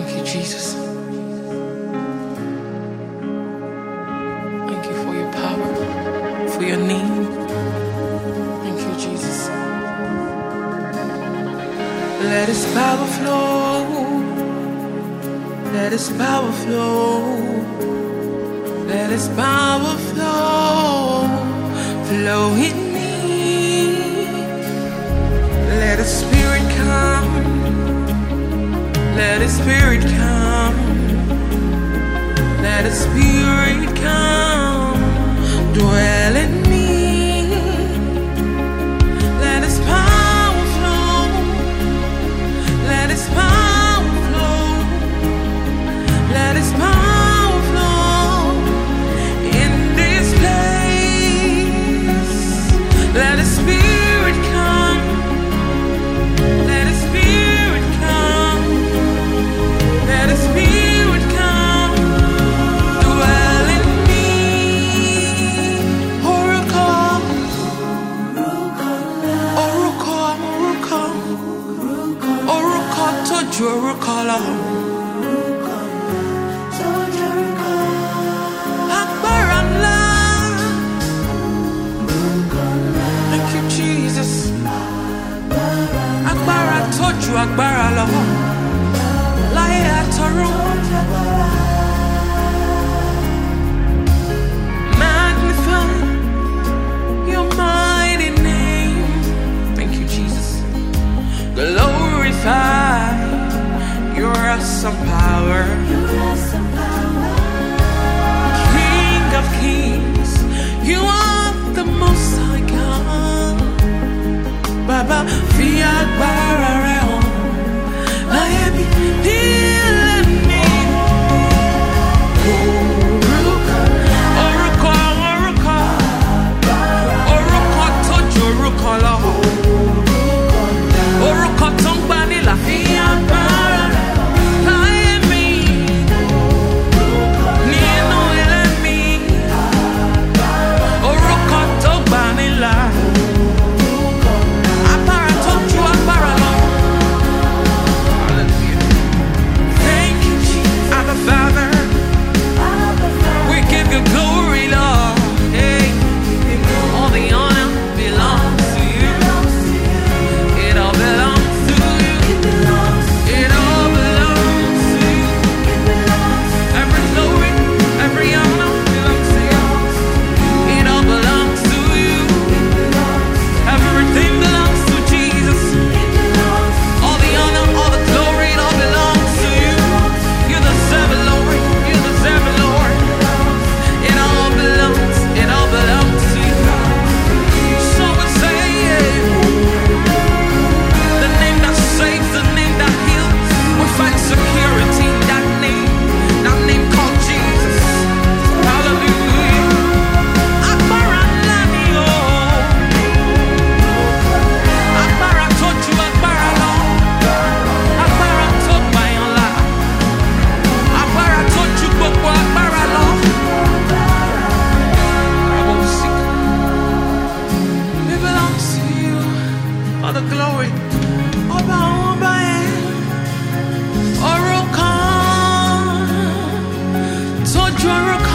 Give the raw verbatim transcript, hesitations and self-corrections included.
Thank you, Jesus. Thank you for your power, for your name. Thank you, Jesus. Let His power flow. Let His power flow. Let His power flow. Flow in me. Let His Spirit come. Let His Spirit come. Let His Spirit come. Dwell in me. Let His power flow. Let His power flow. Let His power flow in this place. Let His Spirit come. Let His Spirit come. Let His Spirit come. Dwell in me. Oracle. Oracle. Oracle. Oracle to Oracle. Agbára ńlá. Thank you, Jesus. Agbára tó ju agbára lọ. Láyé àtọ̀run. Magnify your mighty name. Thank you, Jesus. Glorify your awesome power. King of kings, you are the most high God. Baba, fi agbára rẹ̀ hàn. Láyé mi, heal me. Orúkọ, orúkọ, orúkọ. Orúkọ tó ju orúkọ lọ. Orúkọ tó ń gbani là. Fi agbára rẹ̀ láyé mi. Nínú ilé mi. Orúkọ tó gbani là. Agbára tó ju agbára lọ. Hallelujah. Thank you, Jesus. Abba Father. We give you glory, Lord. Hey. All the honor belongs to you. It all belongs to you. It all belongs to you. Every glory, every honor belongs to you. It all belongs to you. Everything belongs to Jesus. All the honor, all the glory, it all belongs to you. You deserve it, Lord. You deserve it, Lord. It all belongs, it all belongs to you. So we say, yeah. The name that saves, the name that heals. We find security in that name. That name called Jesus. Hallelujah. Agbára ńlá ni o. Agbára tó ju agbára lọ. Agbára tó gbàyàn là. Agbára tó ju gbogbo agbára lọ. It belongs to you. All the glory. Ọba àwọn ọba yẹn. Orúkọ tó ju orúkọ